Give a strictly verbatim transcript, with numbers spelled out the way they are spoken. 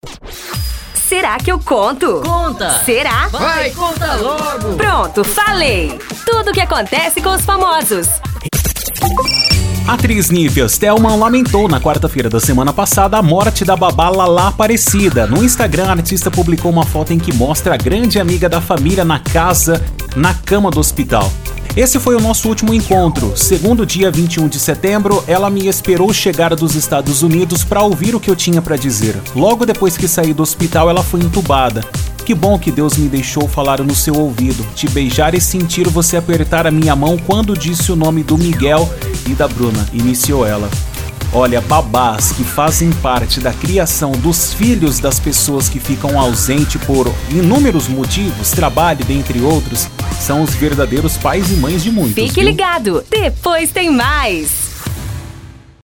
Será que eu conto? Conta! Será? Vai, conta logo! Pronto, falei! Tudo o que acontece com os famosos. A atriz Nívia Stelman lamentou na quarta-feira da semana passada a morte da babá Lala Aparecida. No Instagram, a artista publicou uma foto em que mostra a grande amiga da família na casa, na cama do hospital. Esse foi o nosso último encontro. Segundo dia vinte e um de setembro, ela me esperou chegar dos Estados Unidos para ouvir o que eu tinha para dizer. Logo depois que saí do hospital, ela foi entubada. Que bom que Deus me deixou falar no seu ouvido, te beijar e sentir você apertar a minha mão quando disse o nome do Miguel e da Bruna, iniciou ela. Olha, babás que fazem parte da criação dos filhos das pessoas que ficam ausentes por inúmeros motivos, trabalho, dentre outros, são os verdadeiros pais e mães de muitos. Fique viu? ligado, depois tem mais!